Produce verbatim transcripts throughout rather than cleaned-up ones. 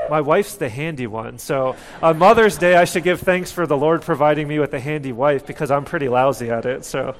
my wife's the handy one. So on Mother's Day, I should give thanks for the Lord providing me with a handy wife because I'm pretty lousy at it. So,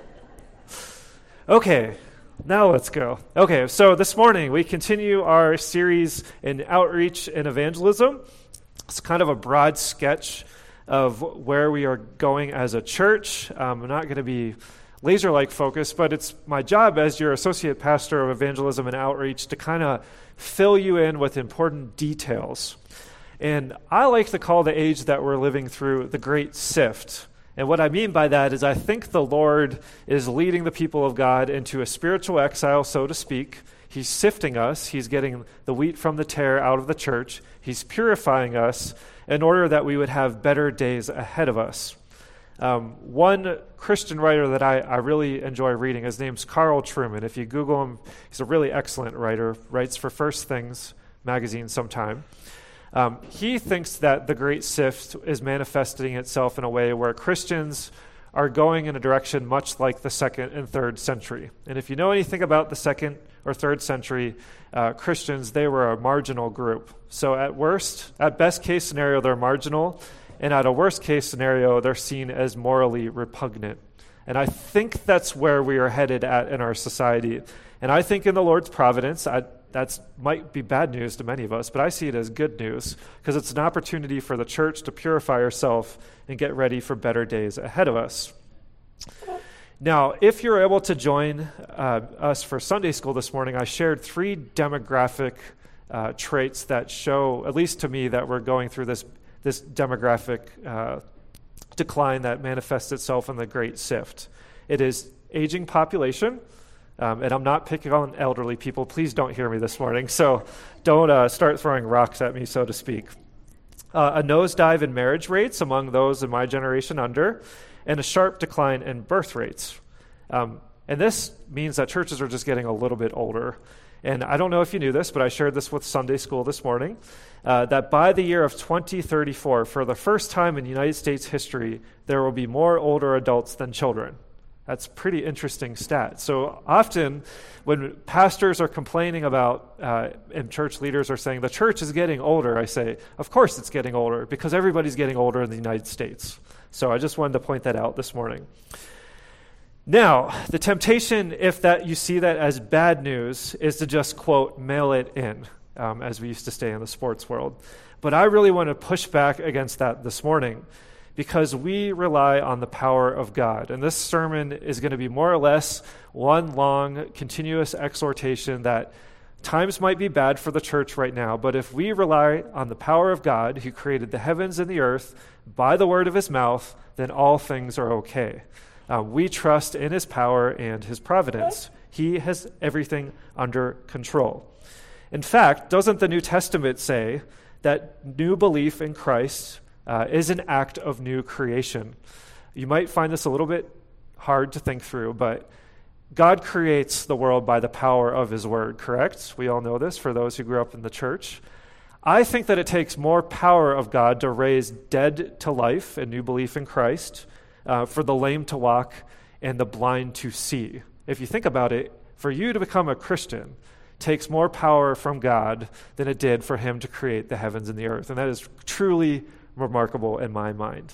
okay, now let's go. Okay, so this morning we continue our series in outreach and evangelism. It's kind of a broad sketch of where we are going as a church. Um, I'm not going to be laser-like focused, but it's my job as your associate pastor of evangelism and outreach to kind of fill you in with important details. And I like to call the age that we're living through the Great Sift. And what I mean by that is I think the Lord is leading the people of God into a spiritual exile, so to speak. He's sifting us. He's getting the wheat from the tare out of the church. He's purifying us in order that we would have better days ahead of us. Um, one Christian writer that I, I really enjoy reading, his name's Carl Trueman. If you Google him, he's a really excellent writer, writes for First Things magazine sometime. Um, he thinks that the Great Sift is manifesting itself in a way where Christians are going in a direction much like the second and third century. And if you know anything about the second or third century uh, Christians, they were a marginal group. So at worst, at best case scenario, they're marginal. And at a worst case scenario, they're seen as morally repugnant. And I think that's where we are headed at in our society. And I think in the Lord's providence, I, that might be bad news to many of us, but I see it as good news because it's an opportunity for the church to purify herself and get ready for better days ahead of us. Now, if you're able to join uh, us for Sunday school this morning, I shared three demographic uh, traits that show, at least to me, that we're going through this this demographic uh, decline that manifests itself in the Great Sift. It is aging population, um, and I'm not picking on elderly people. Please don't hear me this morning, so don't uh, start throwing rocks at me, so to speak. Uh, a nosedive in marriage rates among those in my generation under, and a sharp decline in birth rates. Um, and this means that churches are just getting a little bit older. And I don't know if you knew this, but I shared this with Sunday school this morning, uh, that by the year of twenty thirty-four, for the first time in United States history, there will be more older adults than children. That's a pretty interesting stat. So often when pastors are complaining about, uh, and church leaders are saying, the church is getting older, I say, of course it's getting older, because everybody's getting older in the United States. So I just wanted to point that out this morning. Now, the temptation, if that you see that as bad news, is to just, quote, mail it in, um, as we used to say in the sports world. But I really want to push back against that this morning because we rely on the power of God. And this sermon is going to be more or less one long, continuous exhortation that times might be bad for the church right now, but if we rely on the power of God, who created the heavens and the earth by the word of his mouth, then all things are okay. Uh, we trust in his power and his providence. He has everything under control. In fact, doesn't the New Testament say that new belief in Christ uh, is an act of new creation? You might find this a little bit hard to think through, but God creates the world by the power of his word, correct? We all know this for those who grew up in the church. I think that it takes more power of God to raise dead to life and new belief in Christ, Uh, for the lame to walk and the blind to see. If you think about it, for you to become a Christian takes more power from God than it did for him to create the heavens and the earth. And that is truly remarkable in my mind.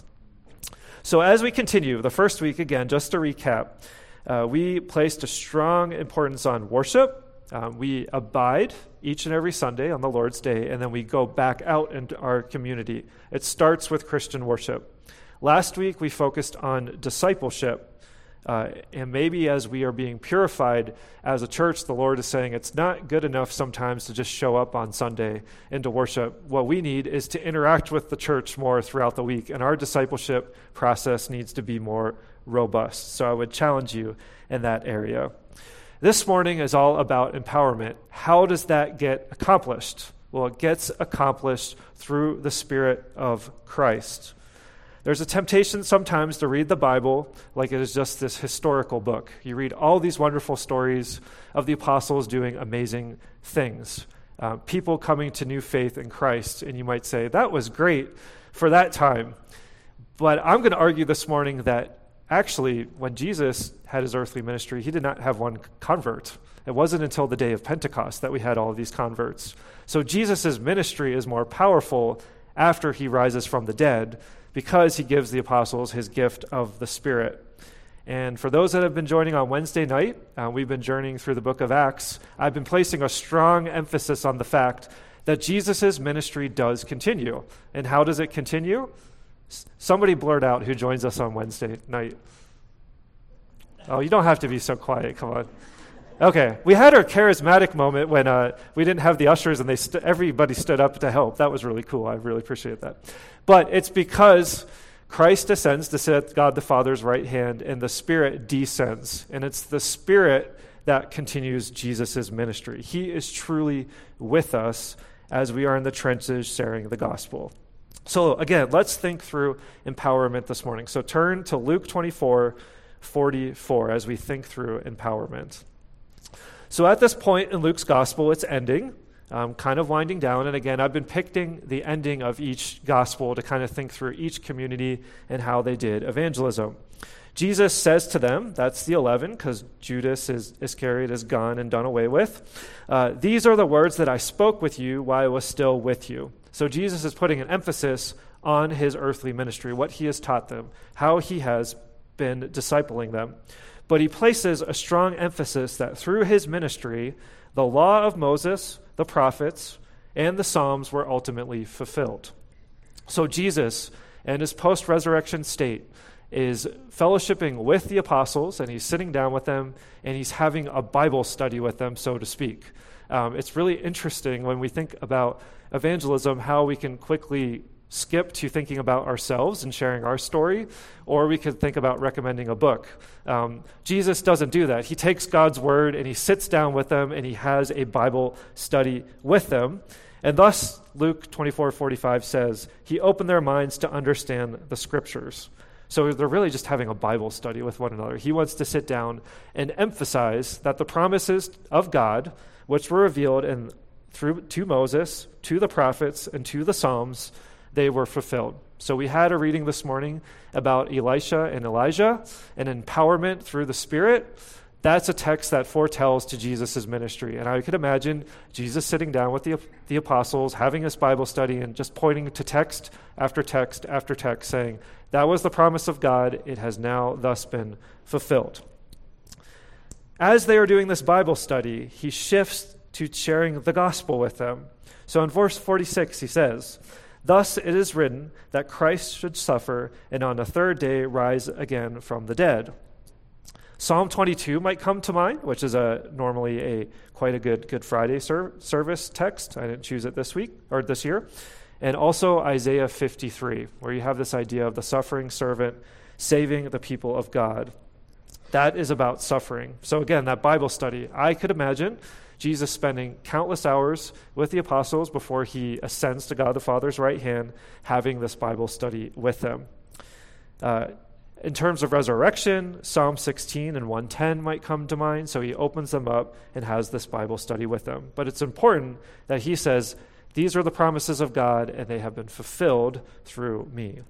So as we continue, the first week, again, just to recap, uh, we placed a strong importance on worship. Um, we abide each and every Sunday on the Lord's Day, and then we go back out into our community. It starts with Christian worship. Last week, we focused on discipleship, uh, and maybe as we are being purified as a church, the Lord is saying it's not good enough sometimes to just show up on Sunday and to worship. What we need is to interact with the church more throughout the week, and our discipleship process needs to be more robust. So I would challenge you in that area. This morning is all about empowerment. How does that get accomplished? Well, it gets accomplished through the Spirit of Christ. There's a temptation sometimes to read the Bible like it is just this historical book. You read all these wonderful stories of the apostles doing amazing things, uh, people coming to new faith in Christ, and you might say, that was great for that time. But I'm going to argue this morning that actually, when Jesus had his earthly ministry, he did not have one convert. It wasn't until the day of Pentecost that we had all of these converts. So Jesus' ministry is more powerful after he rises from the dead because he gives the apostles his gift of the Spirit. And for those that have been joining on Wednesday night, uh, we've been journeying through the book of Acts. I've been placing a strong emphasis on the fact that Jesus' ministry does continue. And how does it continue? S- somebody blurt out who joins us on Wednesday night. Oh, you don't have to be so quiet. Come on. Okay, we had our charismatic moment when uh, we didn't have the ushers and they st- everybody stood up to help. That was really cool. I really appreciate that. But it's because Christ ascends to sit at God the Father's right hand, and the Spirit descends. And it's the Spirit that continues Jesus' ministry. He is truly with us as we are in the trenches sharing the gospel. So again, let's think through empowerment this morning. So turn to Luke twenty-four forty-four as we think through empowerment. So at this point in Luke's gospel, it's ending. Um, kind of winding down. And again, I've been picking the ending of each gospel to kind of think through each community and how they did evangelism. Jesus says to them, that's the eleven, because Judas is, Iscariot is gone and done away with. Uh, These are the words that I spoke with you while I was still with you. So Jesus is putting an emphasis on his earthly ministry, what he has taught them, how he has been discipling them. But he places a strong emphasis that through his ministry, the law of Moses, the prophets, and the Psalms were ultimately fulfilled. So Jesus, in his post-resurrection state, is fellowshipping with the apostles, and he's sitting down with them, and he's having a Bible study with them, so to speak. Um, it's really interesting when we think about evangelism, how we can quickly skip to thinking about ourselves and sharing our story, or we could think about recommending a book. Um, Jesus doesn't do that. He takes God's word and he sits down with them and he has a Bible study with them. And thus, Luke twenty-four forty-five says, he opened their minds to understand the scriptures. So they're really just having a Bible study with one another. He wants to sit down and emphasize that the promises of God, which were revealed in through to Moses, to the prophets, and to the Psalms, they were fulfilled. So we had a reading this morning about Elisha and Elijah and empowerment through the Spirit. That's a text that foretells to Jesus' ministry. And I could imagine Jesus sitting down with the, the apostles, having this Bible study, and just pointing to text after text after text, saying, that was the promise of God. It has now thus been fulfilled. As they are doing this Bible study, he shifts to sharing the gospel with them. So in verse forty-six, he says, thus it is written that Christ should suffer and on the third day rise again from the dead. Psalm twenty-two might come to mind, which is a normally a quite a good Good Friday ser- service text. I didn't choose it this week or this year. And also Isaiah fifty-three, where you have this idea of the suffering servant saving the people of God. That is about suffering. So again, that Bible study, I could imagine Jesus spending countless hours with the apostles before he ascends to God the Father's right hand, having this Bible study with them. Uh, in terms of resurrection, Psalm sixteen and one ten might come to mind, so he opens them up and has this Bible study with them. But it's important that he says, these are the promises of God, and they have been fulfilled through me.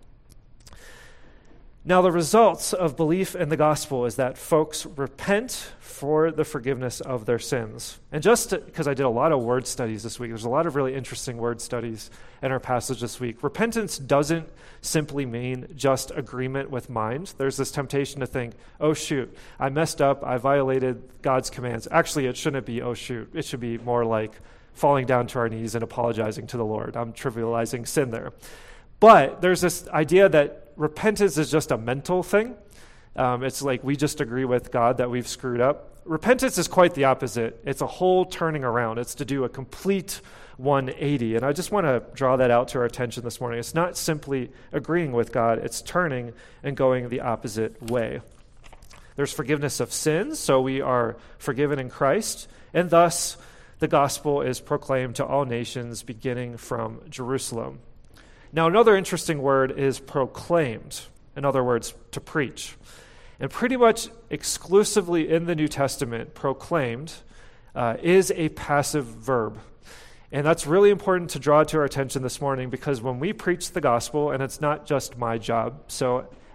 Now, the results of belief in the gospel is that folks repent for the forgiveness of their sins. And just because I did a lot of word studies this week, there's a lot of really interesting word studies in our passage this week. Repentance doesn't simply mean just agreement with mind. There's this temptation to think, oh, shoot, I messed up, I violated God's commands. Actually, it shouldn't be, oh, shoot. It should be more like falling down to our knees and apologizing to the Lord. I'm trivializing sin there. But there's this idea that repentance is just a mental thing. Um, it's like we just agree with God that we've screwed up. Repentance is quite the opposite. It's a whole turning around. It's to do a complete one eighty. And I just want to draw that out to our attention this morning. It's not simply agreeing with God. It's turning and going the opposite way. There's forgiveness of sins, so we are forgiven in Christ. And thus, the gospel is proclaimed to all nations, beginning from Jerusalem. Now, another interesting word is proclaimed. In other words, to preach. And pretty much exclusively in the New Testament, proclaimed uh, is a passive verb. And that's really important to draw to our attention this morning, because when we preach the gospel, and it's not just my job, so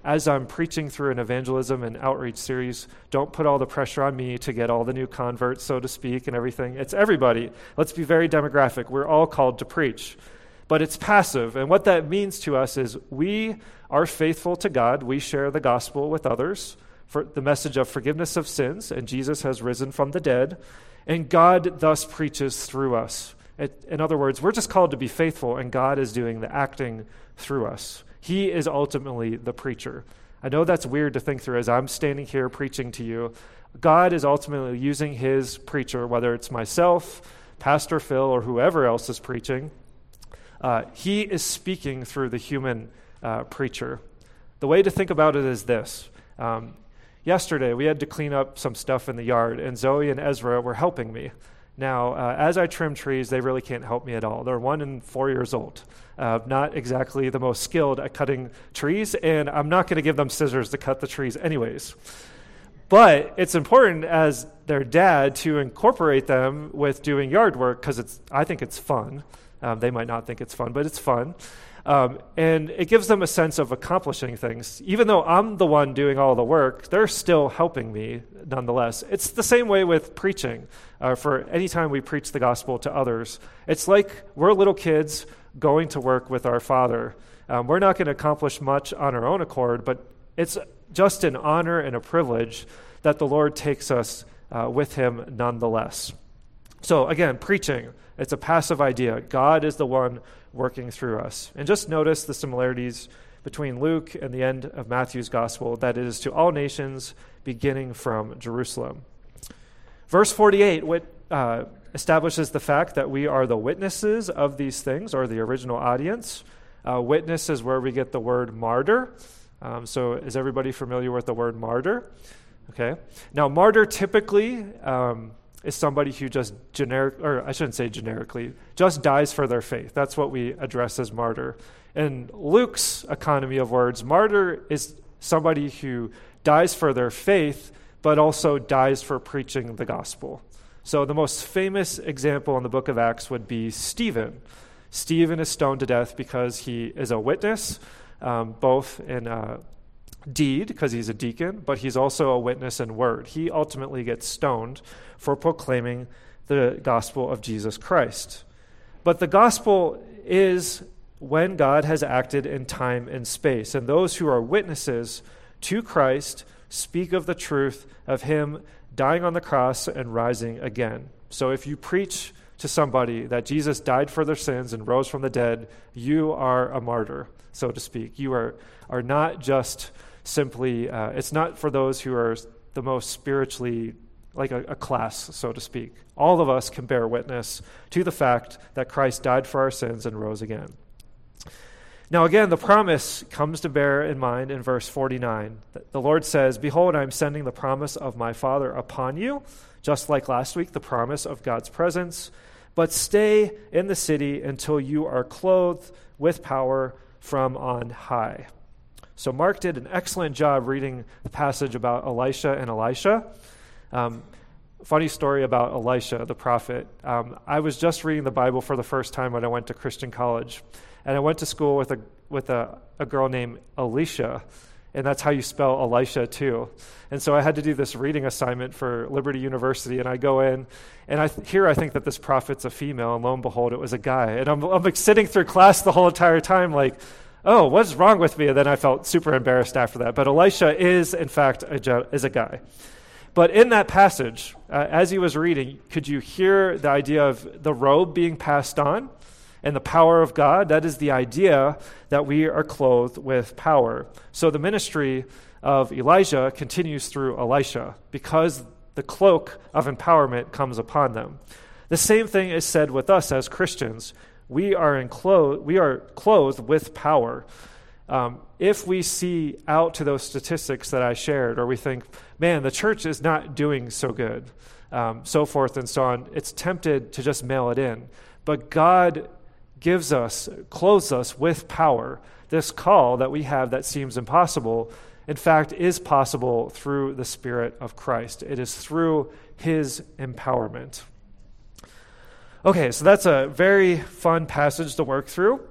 as I'm preaching through an evangelism and outreach series, don't put all the pressure on me to get all the new converts, so to speak, and everything. It's everybody. Let's be very demographic. We're all called to preach. But it's passive, and what that means to us is we are faithful to God. We share the gospel with others, for the message of forgiveness of sins, and Jesus has risen from the dead, and God thus preaches through us. It, in other words, we're just called to be faithful, and God is doing the acting through us. He is ultimately the preacher. I know that's weird to think through as I'm standing here preaching to you. God is ultimately using his preacher, whether it's myself, Pastor Phil, or whoever else is preaching. Uh, he is speaking through the human uh, preacher. The way to think about it is this. Um, yesterday, we had to clean up some stuff in the yard, and Zoe and Ezra were helping me. Now, uh, as I trim trees, they really can't help me at all. They're one and four years old, uh, not exactly the most skilled at cutting trees, and I'm not going to give them scissors to cut the trees anyways. But it's important as their dad to incorporate them with doing yard work because it's. I think it's fun. Um, they might not think it's fun, but it's fun. Um, and it gives them a sense of accomplishing things. Even though I'm the one doing all the work, they're still helping me nonetheless. It's the same way with preaching. Uh, for any time we preach the gospel to others, it's like we're little kids going to work with our Father. Um, we're not going to accomplish much on our own accord, but it's just an honor and a privilege that the Lord takes us uh, with him nonetheless. So again, preaching, it's a passive idea. God is the one working through us. And just notice the similarities between Luke and the end of Matthew's gospel, that it is to all nations, beginning from Jerusalem. Verse forty-eight what, uh, establishes the fact that we are the witnesses of these things, or the original audience. Uh, witness is where we get the word martyr. Um, so is everybody familiar with the word martyr? Okay. Now, martyr typically um, is somebody who just generic, or I shouldn't say generically, just dies for their faith. That's what we address as martyr. In Luke's economy of words, martyr is somebody who dies for their faith, but also dies for preaching the gospel. So the most famous example in the book of Acts would be Stephen. Stephen is stoned to death because he is a witness, um, both in uh, deed, because he's a deacon, but he's also a witness in word. He ultimately gets stoned for proclaiming the gospel of Jesus Christ. But the gospel is when God has acted in time and space, and those who are witnesses to Christ speak of the truth of him dying on the cross and rising again. So if you preach to somebody that Jesus died for their sins and rose from the dead, you are a martyr, so to speak. You are, are not just simply, uh, it's not for those who are the most spiritually, like a, a class, so to speak. All of us can bear witness to the fact that Christ died for our sins and rose again. Now again, the promise comes to bear in mind in verse forty-nine. The Lord says, "Behold, I am sending the promise of my Father upon you," just like last week, the promise of God's presence. "But stay in the city until you are clothed with power from on high." So Mark did an excellent job reading the passage about Elisha and Elisha. Um, funny story about Elisha, the prophet. Um, I was just reading the Bible for the first time when I went to Christian college. And I went to school with a with a, a girl named Alicia, and that's how you spell Elisha too. And so I had to do this reading assignment for Liberty University, and I go in, and I th- here I think that this prophet's a female, and lo and behold, it was a guy. And I'm, I'm like sitting through class the whole entire time like, oh, what's wrong with me? And then I felt super embarrassed after that. But Elisha is, in fact, a, is a guy. But in that passage, uh, as he was reading, could you hear the idea of the robe being passed on? And the power of God, that is the idea that we are clothed with power. So the ministry of Elijah continues through Elisha because the cloak of empowerment comes upon them. The same thing is said with us as Christians. We are enclo- we are clothed with power. Um, if we see out to those statistics that I shared, or we think, man, the church is not doing so good, um, so forth and so on, it's tempted to just mail it in. But God gives us, clothes us with power. This call that we have that seems impossible, in fact, is possible through the Spirit of Christ. It is through his empowerment. Okay, so that's a very fun passage to work through.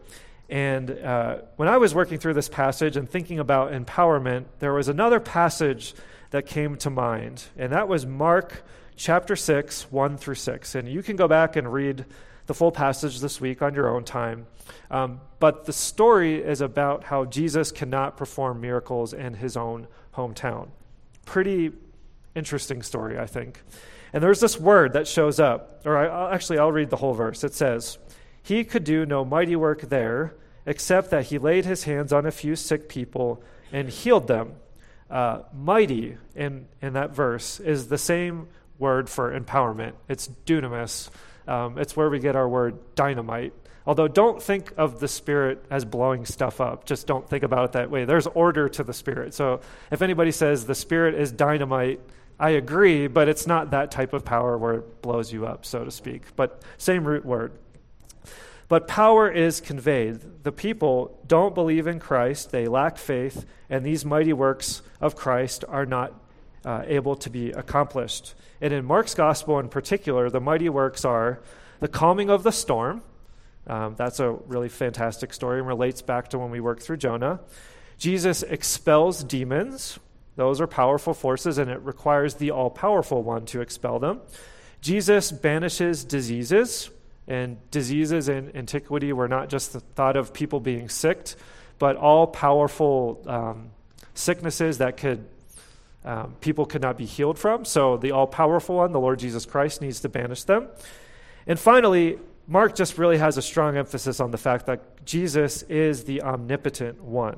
And uh, when I was working through this passage and thinking about empowerment, there was another passage that came to mind, and that was Mark chapter six, one through six. And you can go back and read the full passage this week on your own time. Um, but the story is about how Jesus cannot perform miracles in his own hometown. Pretty interesting story, I think. And there's this word that shows up, or I, I'll, actually I'll read the whole verse. It says, "He could do no mighty work there, except that he laid his hands on a few sick people and healed them." Uh, mighty in, in that verse is the same word for empowerment. It's dunamis. Um, it's where we get our word dynamite. Although don't think of the Spirit as blowing stuff up. Just don't think about it that way. There's order to the Spirit. So if anybody says the Spirit is dynamite, I agree, but it's not that type of power where it blows you up, so to speak. But same root word. But power is conveyed. The people don't believe in Christ. They lack faith, and these mighty works of Christ are not uh, able to be accomplished. And in Mark's gospel in particular, the mighty works are the calming of the storm. Um, that's a really fantastic story and relates back to when we worked through Jonah. Jesus expels demons. Those are powerful forces, and it requires the all-powerful one to expel them. Jesus banishes diseases. And diseases in antiquity were not just the thought of people being sick, but all powerful um, sicknesses that could um, people could not be healed from. So the all-powerful one, the Lord Jesus Christ, needs to banish them. And finally, Mark just really has a strong emphasis on the fact that Jesus is the omnipotent one.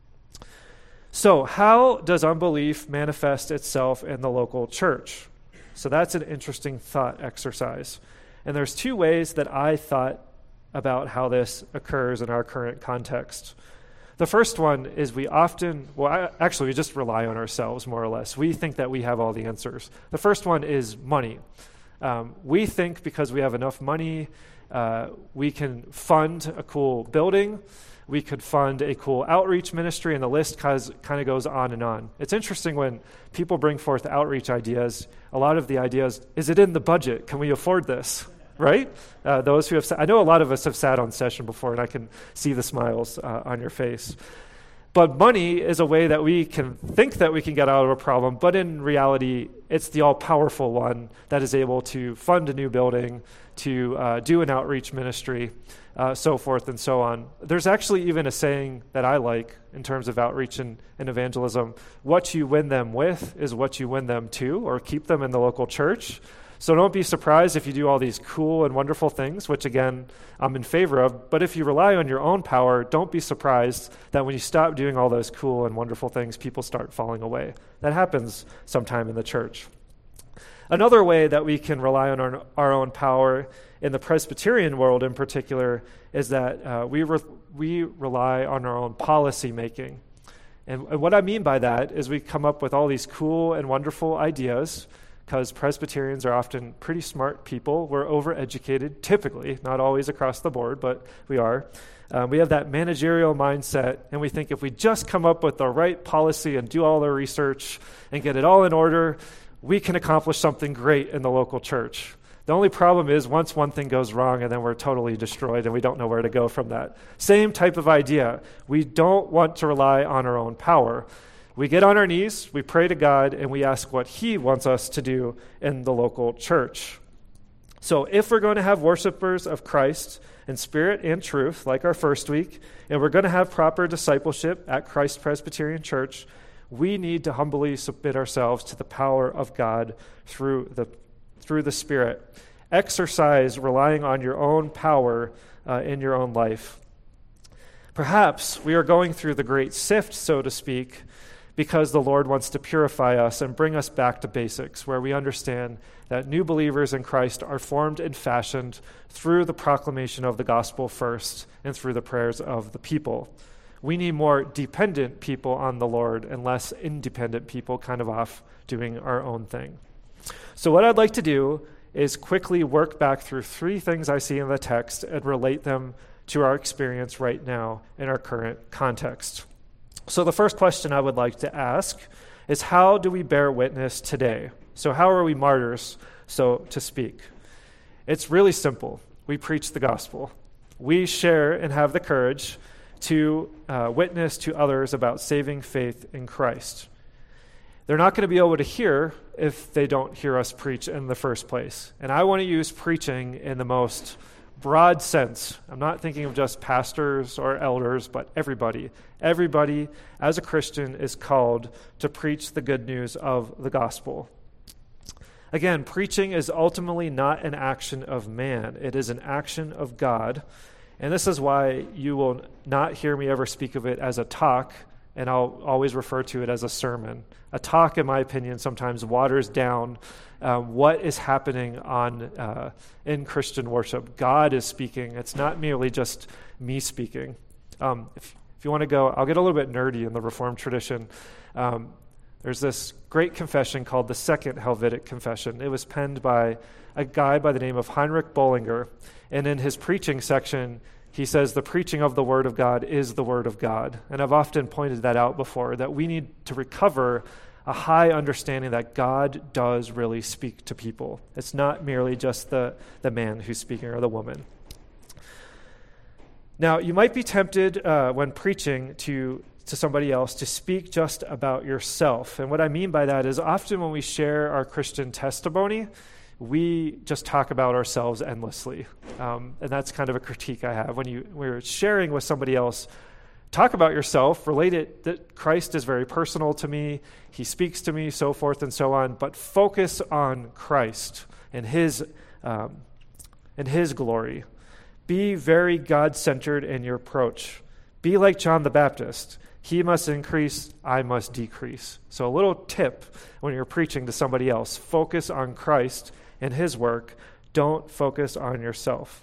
So how does unbelief manifest itself in the local church? So that's an interesting thought exercise. And there's two ways that I thought about how this occurs in our current context. The first one is we often, well, I, actually, we just rely on ourselves, more or less. We think that we have all the answers. The first one is money. Um, we think because we have enough money, uh, we can fund a cool building, we could fund a cool outreach ministry, and the list kind of goes on and on. It's interesting when people bring forth outreach ideas, a lot of the ideas, is it in the budget? Can we afford this? Right? Uh, those who have, I know a lot of us have sat on session before, and I can see the smiles uh, on your face. But money is a way that we can think that we can get out of a problem, but in reality, it's the all-powerful one that is able to fund a new building, to uh, do an outreach ministry, uh, so forth and so on. There's actually even a saying that I like in terms of outreach and, and evangelism. What you win them with is what you win them to, or keep them in the local church. So don't be surprised if you do all these cool and wonderful things, which again, I'm in favor of. But if you rely on your own power, don't be surprised that when you stop doing all those cool and wonderful things, people start falling away. That happens sometime in the church. Another way that we can rely on our, our own power in the Presbyterian world in particular is that uh, we, re- we rely on our own policy making. And, and what I mean by that is we come up with all these cool and wonderful ideas, because Presbyterians are often pretty smart people. We're overeducated, typically, not always across the board, but we are. Um, we have that managerial mindset, and we think if we just come up with the right policy and do all the research and get it all in order, we can accomplish something great in the local church. The only problem is once one thing goes wrong and then we're totally destroyed and we don't know where to go from that. Same type of idea. We don't want to rely on our own power. We get on our knees, we pray to God, and we ask what He wants us to do in the local church. So if we're going to have worshipers of Christ in spirit and truth, like our first week, and we're going to have proper discipleship at Christ Presbyterian Church, we need to humbly submit ourselves to the power of God through the, through the Spirit. Exercise relying on your own power uh, in your own life. Perhaps we are going through the great sift, so to speak, because the Lord wants to purify us and bring us back to basics, where we understand that new believers in Christ are formed and fashioned through the proclamation of the gospel first and through the prayers of the people. We need more dependent people on the Lord and less independent people kind of off doing our own thing. So what I'd like to do is quickly work back through three things I see in the text and relate them to our experience right now in our current context. So the first question I would like to ask is, how do we bear witness today? So how are we martyrs, so to speak? It's really simple. We preach the gospel. we share and have the courage to uh, witness to others about saving faith in Christ. They're not going to be able to hear if they don't hear us preach in the first place. And I want to use preaching in the most broad sense. I'm not thinking of just pastors or elders, but everybody. Everybody, as a Christian, is called to preach the good news of the gospel. Again, preaching is ultimately not an action of man. It is an action of God. And this is why you will not hear me ever speak of it as a talk, and I'll always refer to it as a sermon. A talk, in my opinion, sometimes waters down um, what is happening on uh, in Christian worship. God is speaking. It's not merely just me speaking. Um, if, if you want to go, I'll get a little bit nerdy in the Reformed tradition. Um, there's this great confession called the Second Helvetic Confession. It was penned by a guy by the name of Heinrich Bullinger, and in his preaching section, he says the preaching of the Word of God is the Word of God. And I've often pointed that out before, that we need to recover a high understanding that God does really speak to people. It's not merely just the, the man who's speaking or the woman. Now, you might be tempted uh, when preaching to, to somebody else to speak just about yourself. And what I mean by that is often when we share our Christian testimony, we just talk about ourselves endlessly. Um, and that's kind of a critique I have. When, you, when you're sharing with somebody else, talk about yourself, relate it that Christ is very personal to me, he speaks to me, so forth and so on, but focus on Christ and his, um, and his glory. Be very God-centered in your approach. Be like John the Baptist. He must increase, I must decrease. So a little tip when you're preaching to somebody else, focus on Christ and his work. Don't focus on yourself.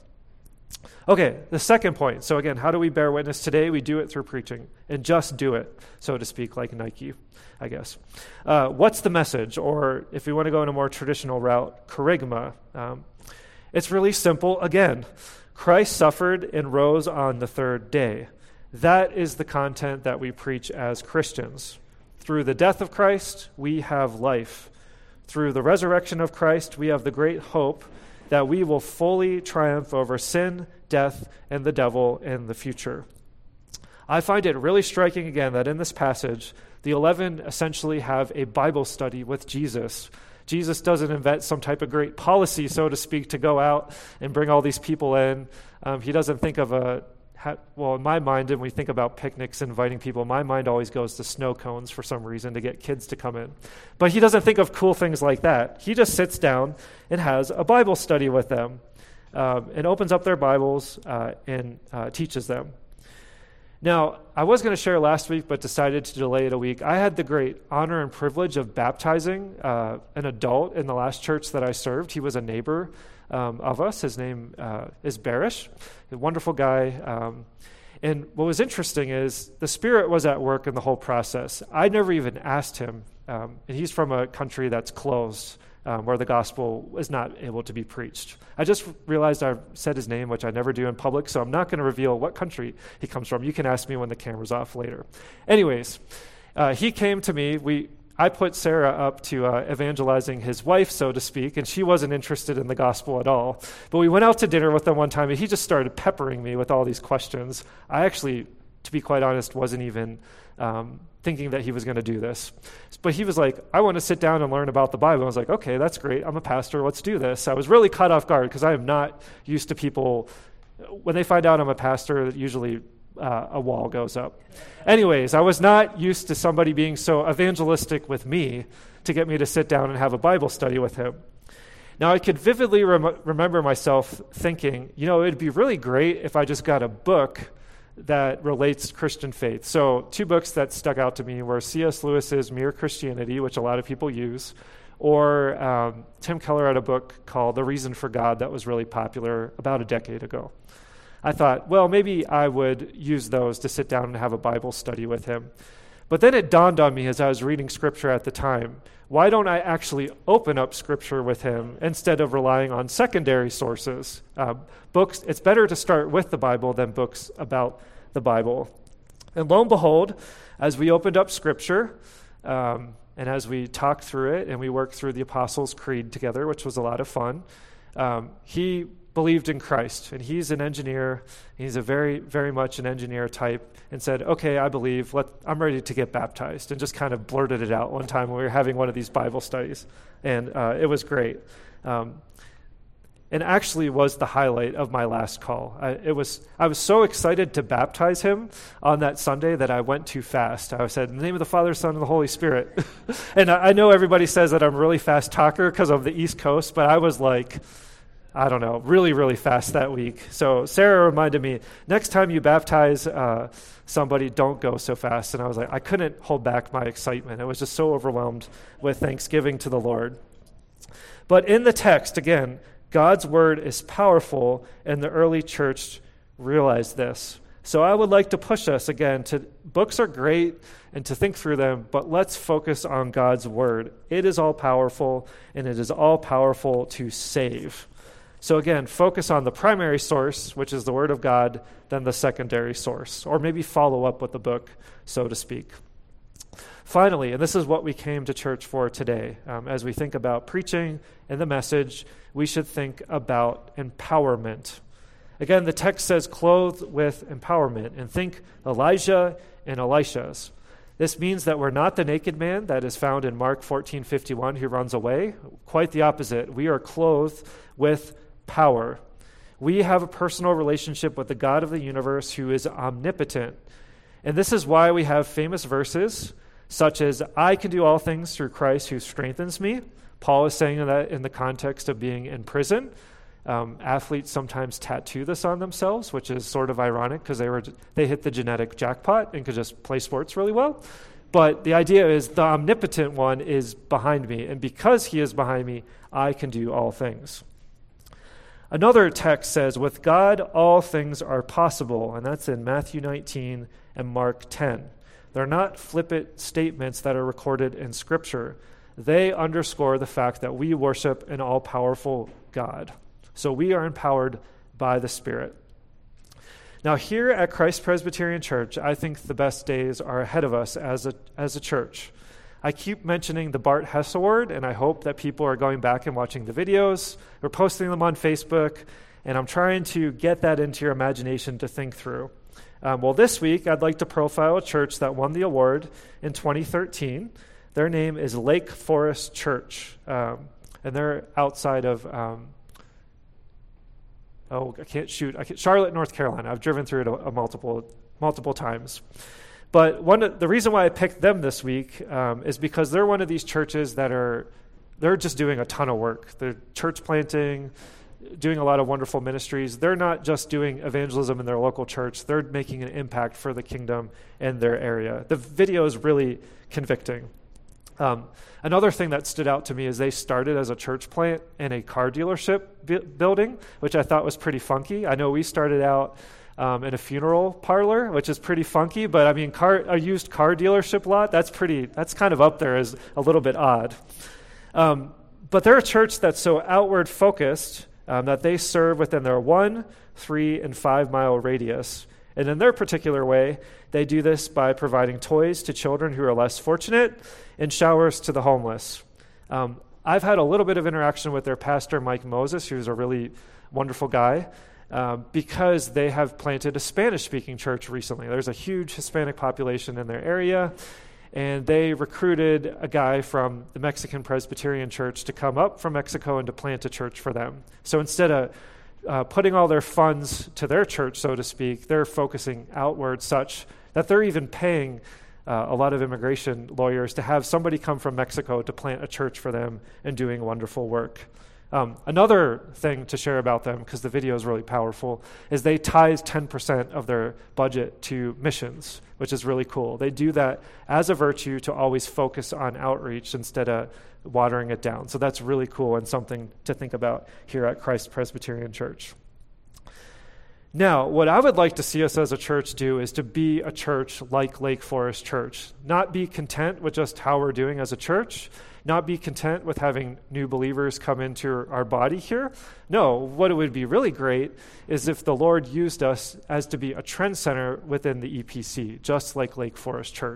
Okay, the second point. So again, how do we bear witness? Today we do it through preaching, and just do it, so to speak, like Nike, I guess. Uh, what's the message? Or if we want to go in a more traditional route, kerygma. Um, it's really simple. Again, Christ suffered and rose on the third day. That is the content that we preach as Christians. Through the death of Christ, we have life. Through the resurrection of Christ, we have the great hope that we will fully triumph over sin, death, and the devil in the future. I find it really striking again that in this passage, the eleven essentially have a Bible study with Jesus. Jesus doesn't invent some type of great policy, so to speak, to go out and bring all these people in. Um, he doesn't think of a Well, in my mind, when we think about picnics and inviting people, my mind always goes to snow cones for some reason to get kids to come in. But he doesn't think of cool things like that. He just sits down and has a Bible study with them um, and opens up their Bibles uh, and uh, teaches them. Now, I was going to share last week, but decided to delay it a week. I had the great honor and privilege of baptizing uh, an adult in the last church that I served. He was a neighbor Um, of us. His name uh, is Barish, a wonderful guy. Um, and what was interesting is the Spirit was at work in the whole process. I never even asked him, um, and he's from a country that's closed, um, where the gospel is not able to be preached. I just realized I said his name, which I never do in public, so I'm not going to reveal what country he comes from. You can ask me when the camera's off later. Anyways, uh, he came to me. We I put Sarah up to uh, evangelizing his wife, so to speak, and she wasn't interested in the gospel at all. But we went out to dinner with him one time, and he just started peppering me with all these questions. I actually, to be quite honest, wasn't even um, thinking that he was going to do this. But he was like, I want to sit down and learn about the Bible. I was like, okay, that's great. I'm a pastor. Let's do this. I was really caught off guard because I am not used to people, when they find out I'm a pastor, usually Uh, a wall goes up. Anyways, I was not used to somebody being so evangelistic with me to get me to sit down and have a Bible study with him. Now, I could vividly rem- remember myself thinking, you know, it'd be really great if I just got a book that relates to Christian faith. So two books that stuck out to me were C S Lewis's Mere Christianity, which a lot of people use, or um, Tim Keller had a book called The Reason for God that was really popular about a decade ago. I thought, well, maybe I would use those to sit down and have a Bible study with him. But then it dawned on me as I was reading Scripture at the time, why don't I actually open up Scripture with him instead of relying on secondary sources? Uh, books. It's better to start with the Bible than books about the Bible. And lo and behold, as we opened up Scripture, um, and as we talked through it, and we worked through the Apostles' Creed together, which was a lot of fun, um, he believed in Christ, and he's an engineer. He's a very, very much an engineer type, and said, okay, I believe, let, I'm ready to get baptized, and just kind of blurted it out one time when we were having one of these Bible studies, and uh, it was great. Um, and actually was the highlight of my last call. I, it was I was so excited to baptize him on that Sunday that I went too fast. I said, in the name of the Father, Son, and the Holy Spirit. And I, I know everybody says that I'm a really fast talker because of the East Coast, but I was like, I don't know, really, really fast that week. So Sarah reminded me, next time you baptize uh, somebody, don't go so fast. And I was like, I couldn't hold back my excitement. I was just so overwhelmed with thanksgiving to the Lord. But in the text, again, God's word is powerful, and the early church realized this. So I would like to push us again to, books are great and to think through them, but let's focus on God's word. It is all powerful, and it is all powerful to save. So again, focus on the primary source, which is the word of God, then the secondary source, or maybe follow up with the book, so to speak. Finally, and this is what we came to church for today, um, as we think about preaching and the message, we should think about empowerment. Again, the text says clothed with empowerment, and think Elijah and Elisha's. This means that we're not the naked man that is found in Mark fourteen fifty-one who runs away. Quite the opposite. We are clothed with power. We have a personal relationship with the God of the universe who is omnipotent. And this is why we have famous verses such as, I can do all things through Christ who strengthens me. Paul is saying that in the context of being in prison. Um, athletes sometimes tattoo this on themselves, which is sort of ironic because they were they hit the genetic jackpot and could just play sports really well. But the idea is the omnipotent one is behind me, and because he is behind me, I can do all things. Another text says, with God, all things are possible, and that's in Matthew nineteen and Mark ten. They're not flippant statements that are recorded in Scripture. They underscore the fact that we worship an all-powerful God. So we are empowered by the Spirit. Now here at Christ Presbyterian Church, I think the best days are ahead of us as a as a church. I keep mentioning the Bart Hess Award, and I hope that people are going back and watching the videos. We're posting them on Facebook, and I'm trying to get that into your imagination to think through. Um, well, this week, I'd like to profile a church that won the award in twenty thirteen. Their name is Lake Forest Church, um, and they're outside of, um, oh, I can't shoot, I can't, Charlotte, North Carolina. I've driven through it a, a multiple multiple times. But one of, the reason why I picked them this week um, is because they're one of these churches that are, they're just doing a ton of work. They're church planting, doing a lot of wonderful ministries. They're not just doing evangelism in their local church. They're making an impact for the kingdom in their area. The video is really convicting. Um, another thing that stood out to me is they started as a church plant in a car dealership bu- building, which I thought was pretty funky. I know we started out um, in a funeral parlor, which is pretty funky, but I mean, car, a used car dealership lot, that's pretty, that's kind of up there as a little bit odd. Um, but they're a church that's so outward focused Um, that they serve within their one, three, and five mile radius. And in their particular way, they do this by providing toys to children who are less fortunate and showers to the homeless. Um, I've had a little bit of interaction with their pastor, Mike Moses, who's a really wonderful guy, um, because they have planted a Spanish-speaking church recently. There's a huge Hispanic population in their area, and they recruited a guy from the Mexican Presbyterian Church to come up from Mexico and to plant a church for them. So instead of uh, putting all their funds to their church, so to speak, they're focusing outward such that they're even paying uh, a lot of immigration lawyers to have somebody come from Mexico to plant a church for them and doing wonderful work. Um, another thing to share about them, because the video is really powerful, is they tithe ten percent of their budget to missions, which is really cool. They do that as a virtue to always focus on outreach instead of watering it down. So that's really cool and something to think about here at Christ Presbyterian Church. Now, what I would like to see us as a church do is to be a church like Lake Forest Church, not be content with just how we're doing as a church, not be content with having new believers come into our body here. No, what it would be really great is if the Lord used us as to be a trend center within the E P C, just like Lake Forest Church.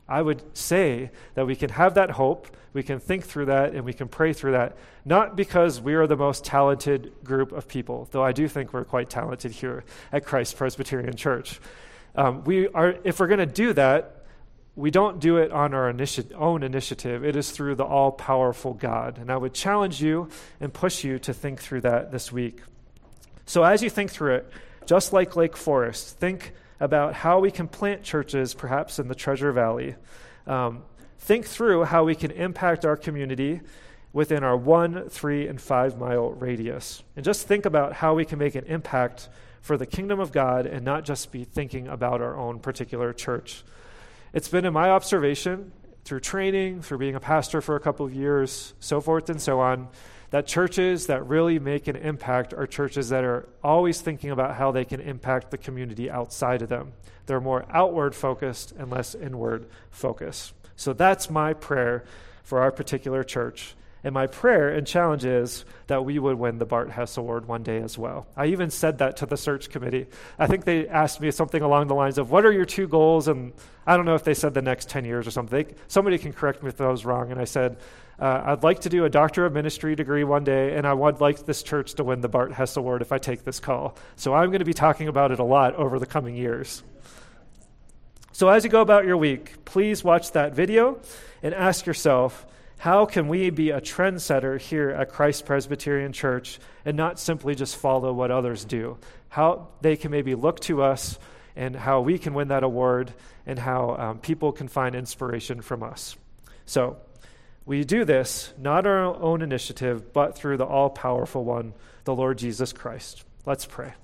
I would say that we can have that hope, we can think through that, and we can pray through that, not because we are the most talented group of people, though I do think we're quite talented here at Christ Presbyterian Church. Um, we are, if we're going to do that, we don't do it on our initi- own initiative. It is through the all-powerful God. And I would challenge you and push you to think through that this week. So as you think through it, just like Lake Forest, think about how we can plant churches, perhaps in the Treasure Valley. Um, think through how we can impact our community within our one, three, and five mile radius. And just think about how we can make an impact for the kingdom of God and not just be thinking about our own particular church. It's been in my observation through training, through being a pastor for a couple of years, so forth and so on, that churches that really make an impact are churches that are always thinking about how they can impact the community outside of them. They're more outward focused and less inward focused. So that's my prayer for our particular church. And my prayer and challenge is that we would win the Bart Hess Award one day as well. I even said that to the search committee. I think they asked me something along the lines of, what are your two goals? And I don't know if they said the next ten years or something. They, somebody can correct me if I was wrong. And I said, uh, I'd like to do a Doctor of Ministry degree one day, and I would like this church to win the Bart Hess Award if I take this call. So I'm going to be talking about it a lot over the coming years. So as you go about your week, please watch that video and ask yourself, how can we be a trendsetter here at Christ Presbyterian Church and not simply just follow what others do? How they can maybe look to us and how we can win that award and how um, people can find inspiration from us. So we do this not our own initiative, but through the all-powerful one, the Lord Jesus Christ. Let's pray.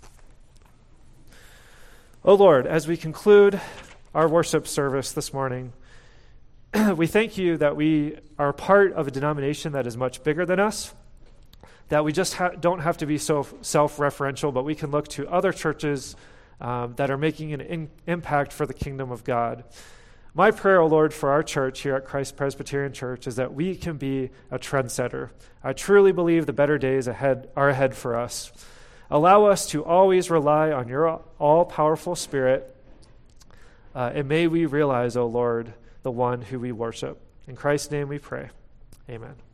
Oh Lord, as we conclude our worship service this morning, we thank you that we are part of a denomination that is much bigger than us, that we just ha- don't have to be so self-referential, but we can look to other churches um, that are making an in- impact for the kingdom of God. My prayer, O Lord, for our church here at Christ Presbyterian Church is that we can be a trendsetter. I truly believe the better days ahead are ahead for us. Allow us to always rely on your all-powerful Spirit, uh, and may we realize, O Lord, the one who we worship. In Christ's name we pray. Amen.